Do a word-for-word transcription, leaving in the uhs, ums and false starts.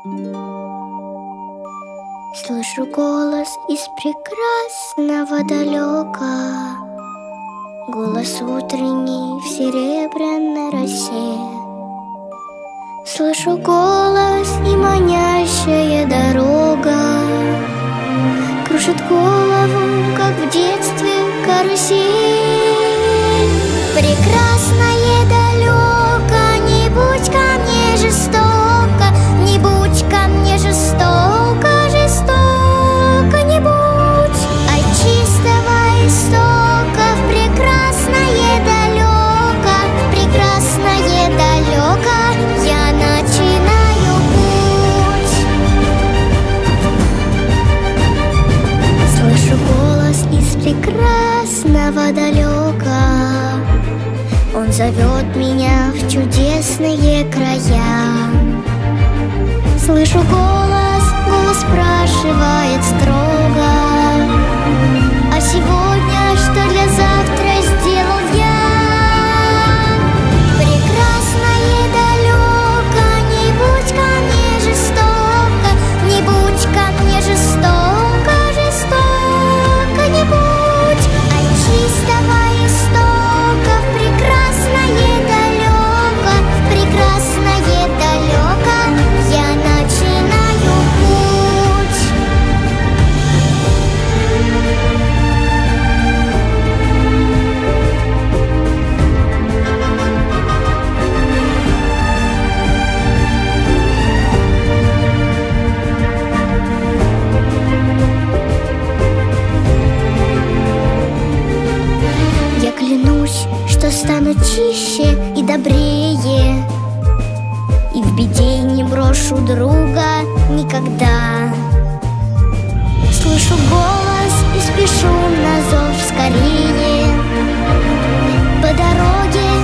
Слышу голос из прекрасного далека, голос утренний в серебряной росе. Слышу голос и манящая дорога кружит голову, как в детстве карусель. Прекрасное далеко, не будь ко мне жестоко, не будь ко мне жестоко, жестоко не будь. От чистого истока в прекрасное далеко, в прекрасное далеко я начинаю путь. Слышу голос из прекрасного далека, он зовет меня в чудесные края. Слышу голос, голос спрашивает строго: а сегодня что для завтра сделал я? Прекрасное далеко, не будь ко мне жестоко, не будь ко мне жестоко, жестоко не будь. От чистого истока в прекрасное далеко, в прекрасное далеко я начинаю путь. Я клянусь, что стану чище и добрее, и в беде не брошу друга никогда. Слышу голос и спешу на зов скорее. По дороге